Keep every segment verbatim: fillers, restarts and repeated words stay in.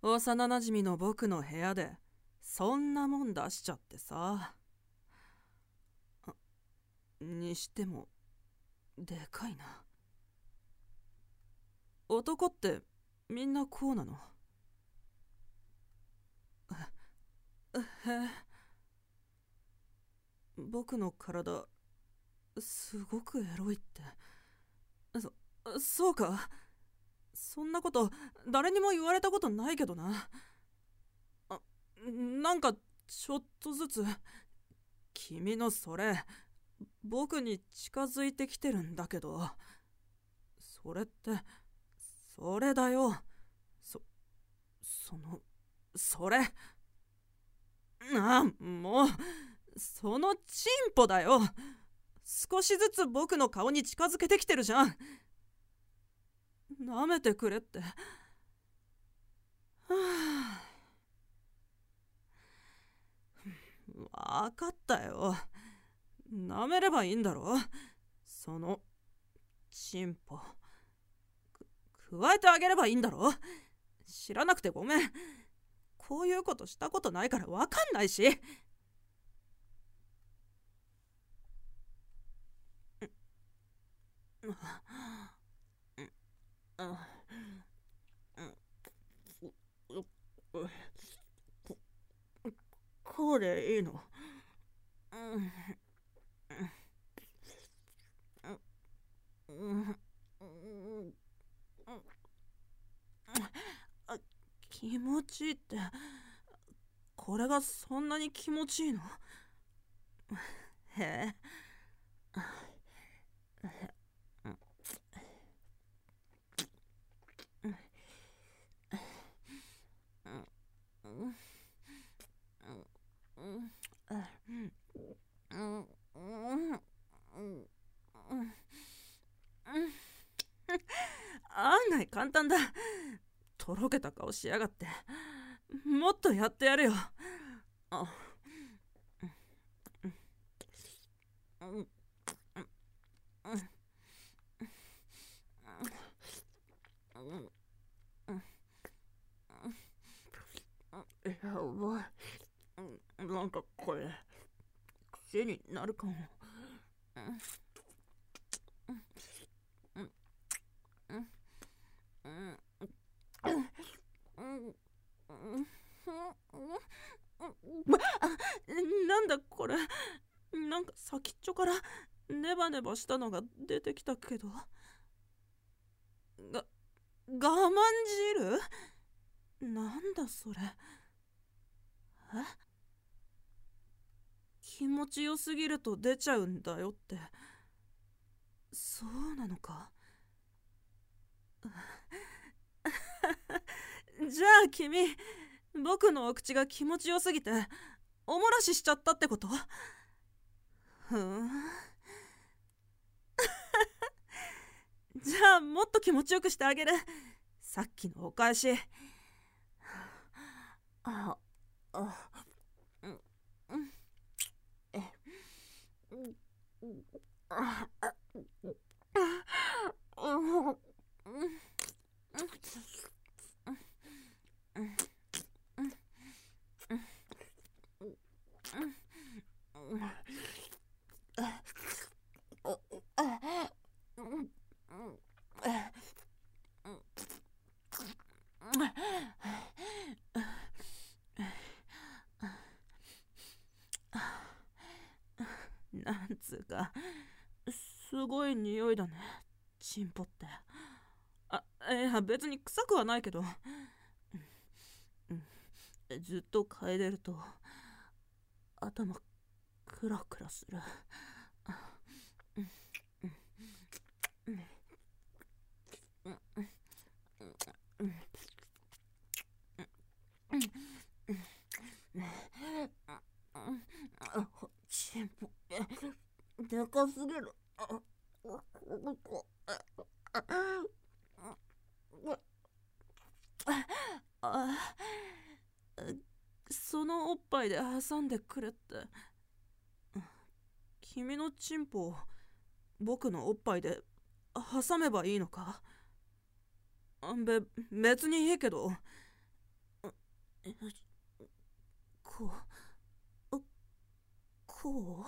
幼なじみの僕の部屋でそんなもん出しちゃってさ。にしてもでかいな。男ってみんなこうなの？へえ、僕の体すごくエロいって。そそうか。そんなこと誰にも言われたことないけどな。あ、なんかちょっとずつ君のそれ僕に近づいてきてるんだけど。それってそれだよ。そそのそれあもうそのチンポだよ。少しずつ僕の顔に近づけてきてるじゃん。舐めてくれって。はあ、わかったよ。舐めればいいんだろ。そのチンポく加えてあげればいいんだろ。知らなくてごめん。こういうことしたことないからわかんないし。こうでいいの？気持ちいいって、これがそんなに気持ちいいの？へえ。案外簡単だ。とろけた顔しやがって。もっとやってやるよ。あやばい。なんかこれ癖になるかも。なんだこれ。なんか先っちょからネバネバしたのが出てきたけど。が我慢汁？なんだそれ。え？気持ちよすぎると出ちゃうんだよって。そうなのか。じゃあ君、僕のお口が気持ちよすぎておもらししちゃったってこと？ふん。じゃあもっと気持ちよくしてあげる。さっきのお返し。ああうんうんえうんあうんなんつうかすごい匂いだね、チンポって。あ、いや別に臭くはないけど、うん、ずっと嗅いでると頭クラクラする。チンポでかすぎる。あ、そのおっぱいで挟んでくれって。君のチンポを僕のおっぱいで挟めばいいのか？べ別にいいけど、 え、こう、こ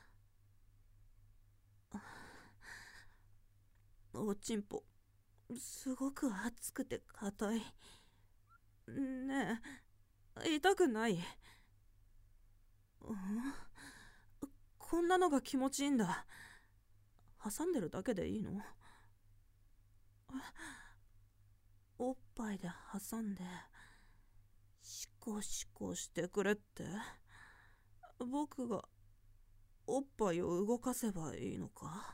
うおちんぽ、すごく熱くて硬い。ねえ、痛くない？うん、こんなのが気持ちいいんだ。挟んでるだけでいいの？おっぱいで挟んでシコシコしてくれって？僕がおっぱいを動かせばいいのか？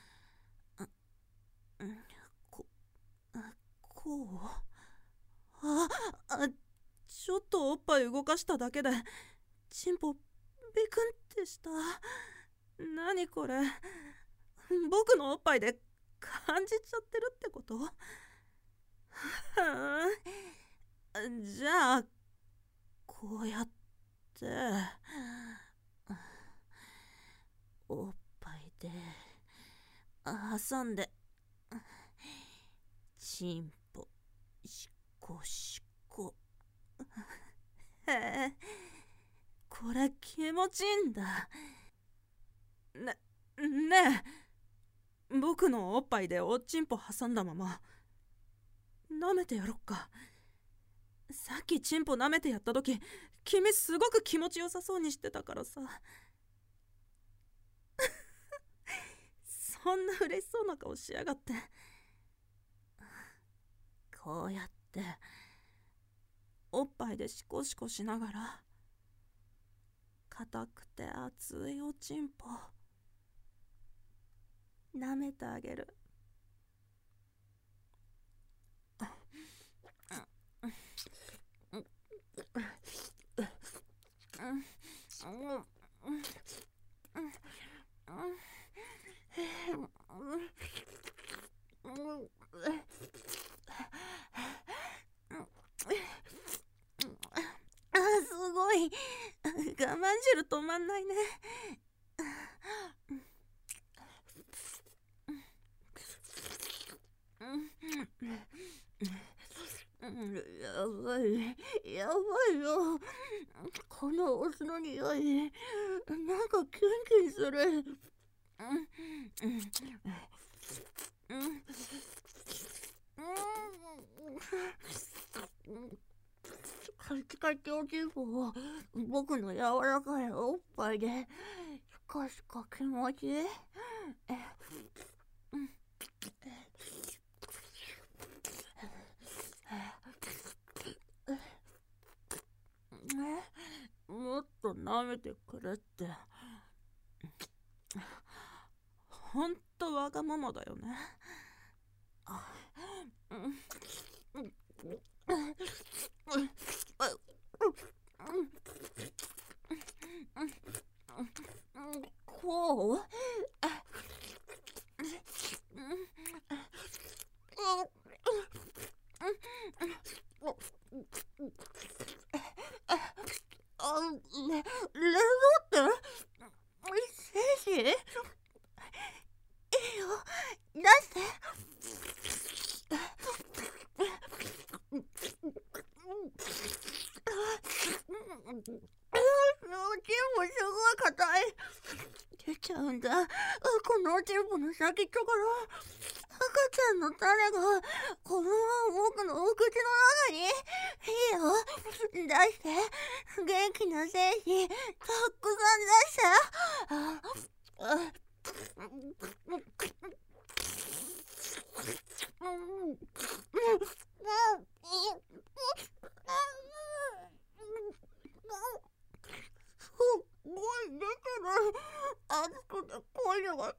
こ、こう？あ、あ、ちょっとおっぱい動かしただけでチンポビクンってした。なにこれ、僕のおっぱいで感じちゃってるってこと？はあ、じゃあこうやっておっぱいで挟んでチンポシコシコ。へえ、これ気持ちいいんだ。ね、ねえ、僕のおっぱいでおちんぽ挟んだまま舐めてやろっか。さっきチンポ舐めてやった時、君すごく気持ちよさそうにしてたからさ。そんな嬉しそうな顔しやがって。こうやっておっぱいでシコシコしながら硬くて熱いおちんぽ舐めてあげる。あ、すごい。我慢汁止まんないね。やばい、やばいよ。このお酢の匂い、なんかキュンキュンする。カチカチおちんぽを僕の柔らかいおっぱいで少しか気持ちいい。もっと舐めてくれって。ほんとわがままだよね。こう？あ、レ、レゾって精子？いいよ、出して。おちんぽすごい硬い。出ちゃうんだ。このおちんぽの先っちょから赤ちゃんの種がこのまま僕のお口の中に。いいよ、出して。元気な精子たくさん出して。あすごい出てる。熱くて声がたくさん。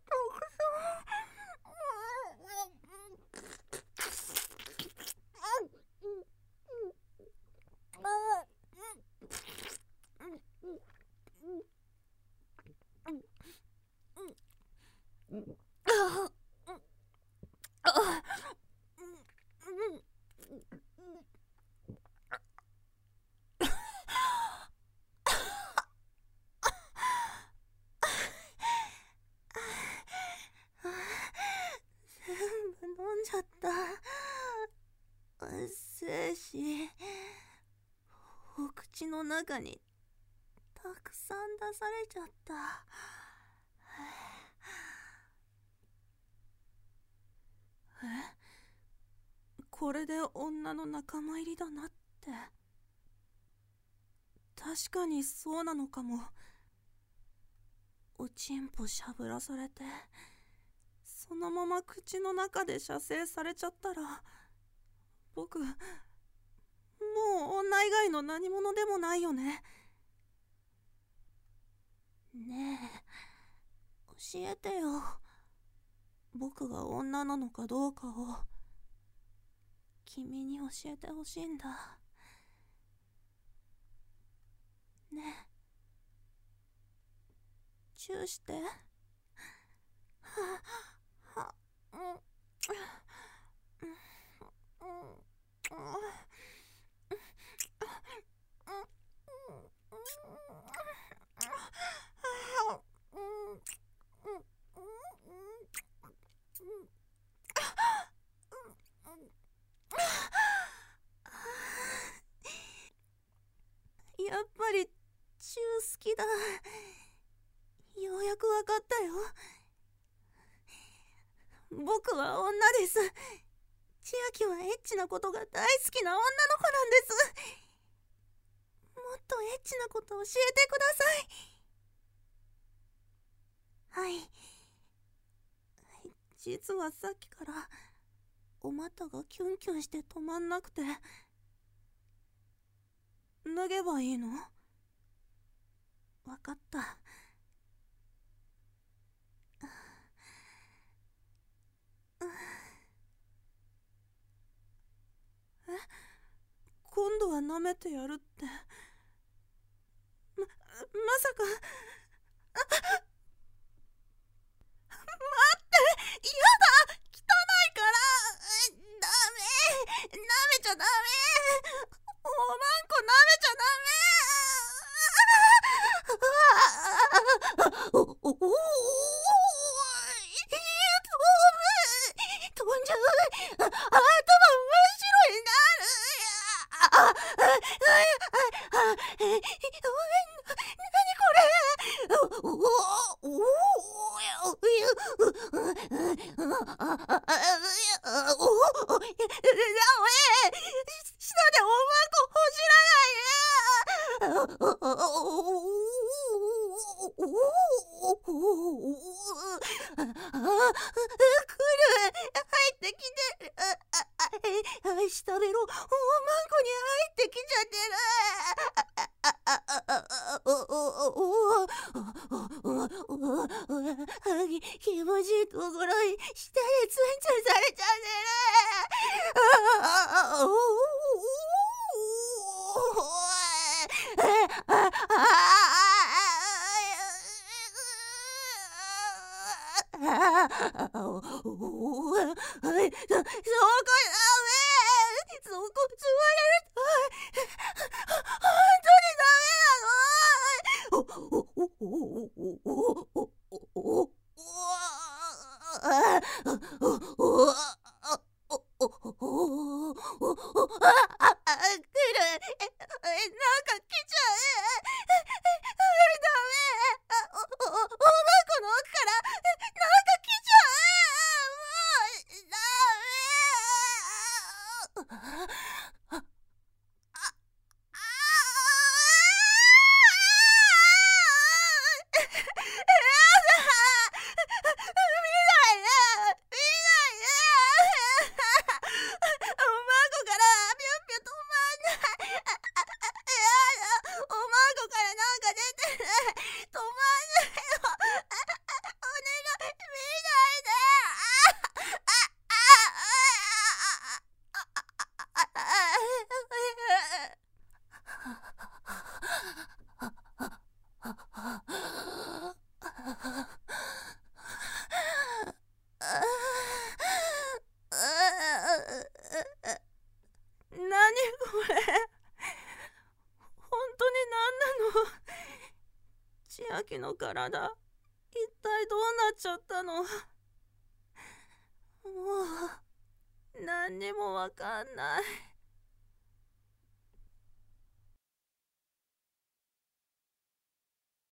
口の中にたくさん出されちゃった。 え、これで女の仲間入りだなって。確かにそうなのかも。おちんぽしゃぶらされて、そのまま口の中で射精されちゃったら、僕もう女以外の何者でもないよね。 ねえ、教えてよ。僕が女なのかどうかを君に教えてほしいんだ。ねえ、チューして。ははうんうんやっぱりチュー好きだ。ようやくわかったよ。僕は女です。千秋はエッチなことが大好きな女の子なんです。もっとエッチなこと教えてください。はい。実はさっきからお股がキュンキュンして止まんなくて。脱げばいいの？わかった。え、今度は舐めてやるって。ま、まさか。あ、待って、嫌だ、汚いから。ダメ、舐めちゃダメ。おまんこ舐めちゃダメ。お、お、お、飛んじゃう。あ、頭真っ白になる。あ、あ、あ、あ、え、なにこれ。お、お、お、下でおまんこほじらないで。来る、入ってきてる。下ベロおまんこに入ってきちゃってる。気持ちいいところに舌でツンツンされちゃってる。そこダメ。そこ座れる。本当にダ千秋の体、一体どうなっちゃったの？もう何にもわかんない。